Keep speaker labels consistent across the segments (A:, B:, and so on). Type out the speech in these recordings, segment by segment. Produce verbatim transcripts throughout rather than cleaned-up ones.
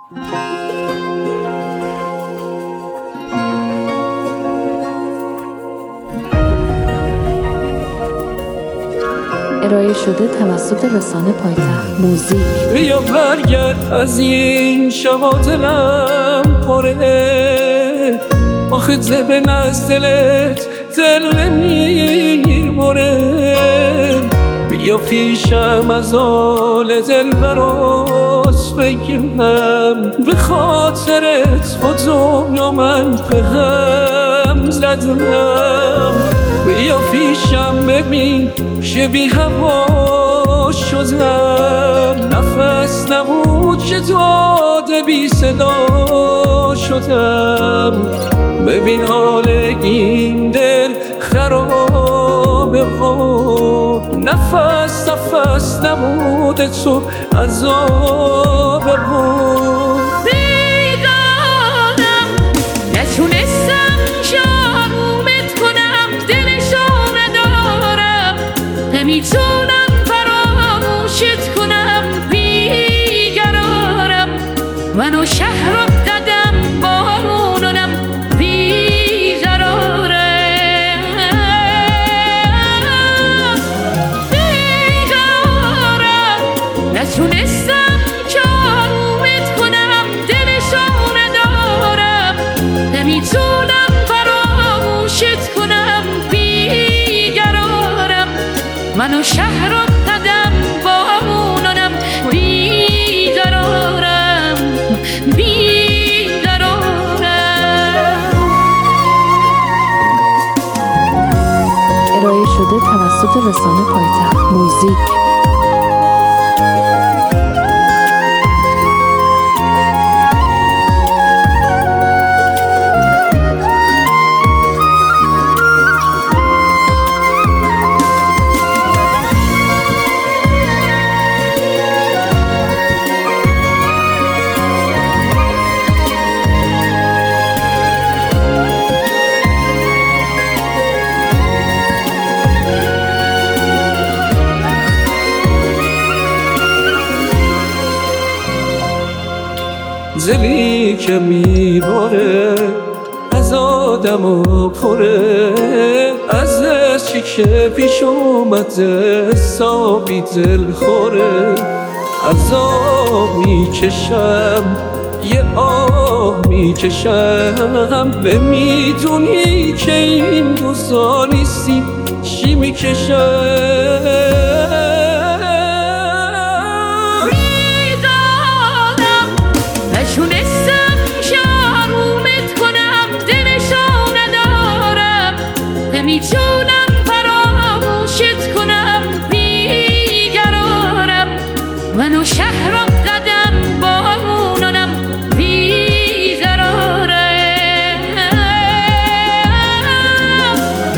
A: ارائه شده توسط رسانه پایتخت موزیک.
B: بیا برگرد از این شبا دلم پره، آخه زبن از دلت دل نمیبره. بیا پیشم از آل دل براس بگم، به خاطرت با دنیا من به هم زدم. بیا پیشم ببین که بی هوا شدم، نفس نبود که داده بی صدا شدم. ببین حال این دل خرابه ها، نفس نفس نبود تو عذابه ها.
C: بیگانم نتونستم شامت کنم، دلشو ندارم، نمیتونم فراموشت کنم. بیقرارم منو شهر رو دادم بارونم، بیقرارم بیقرارم نتونستم شامت کنم، دلشو ندارم، نمیتونم فراموشت کنم. بیقرارم منو شهر رو دادم بارونم، بیقرارم بیقرارم.
A: ارائه شده توسط رسانه پایتخت موزیک.
B: دلی که میباره از آدم و پره، از چی که پیش اومده حسابی دل خوره. عذاب میکشم یه آه میکشم، به میدونی که این روزا نیستی چی میکشم.
C: نتونستم شارومت کنم، دلشو ندارم، نمیتونم فراموشت کنم. بیقرارم منو شهر رو قدم بارونم، بیقرارم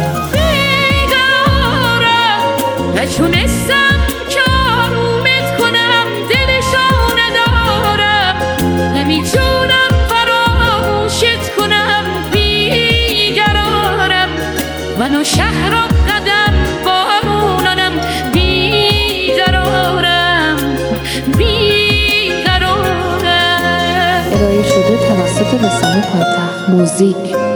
C: بیقرارم نتونستم شارومت کنم، دلشو ندارم، نمیتونم فراموشت کنم. بیقرارم منو شهر رو قدم بارونم، بیقرارم بیقرارم.
A: ارائه شده توسط رسانه پایتخت موزیک.